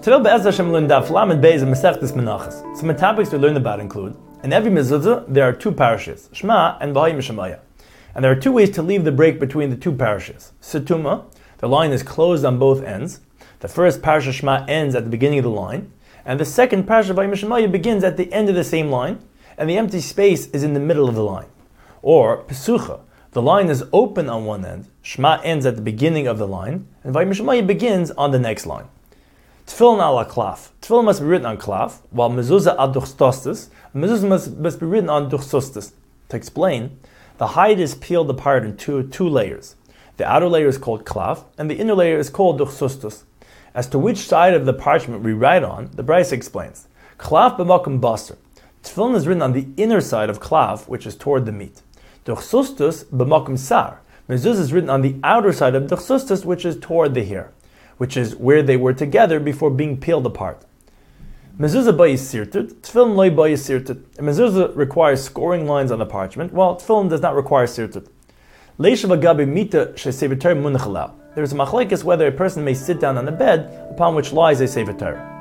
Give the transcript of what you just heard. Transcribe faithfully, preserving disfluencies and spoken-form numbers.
Today, Be'ez Hashem learn Daf Lamed Beis and Masechtas Menachos. Some topics we learn about include: in every mezuzah there are two parashas, Shema and V'hayim Shemaya, and there are two ways to leave the break between the two parashas. Setuma, the line is closed on both ends. The first parasha Shema ends at the beginning of the line, and the second parasha V'hayim Shemaya begins at the end of the same line, and the empty space is in the middle of the line. Or Pesucha, the line is open on one end, Shema ends at the beginning of the line, and V'hayim Shemaya begins on the next line. Tefillin ala klaf. Tefillin must be written on klaf, while mezuzah ad duchstostis, mezuzah must, must be written on duchsostis. To explain, the hide is peeled apart into two layers. The outer layer is called klaf, and the inner layer is called duchsostis. As to which side of the parchment we write on, the Brisa explains. Klaf b'makom basar. Tefillin is written on the inner side of klaf, which is toward the meat. Duchsostis b'makom sar. Mezuzah is written on the outer side of duchsostis, which is toward the hair, which is where they were together before being peeled apart. Mezuzah bayis sirtut, tefillin loy bayis sirtut. Mezuzah requires scoring lines on the parchment, while tefillin does not require sirtut. Leishav agabi mita shesefer Torah munach alav. There is a machlekes whether a person may sit down on a bed upon which lies a sefer Torah.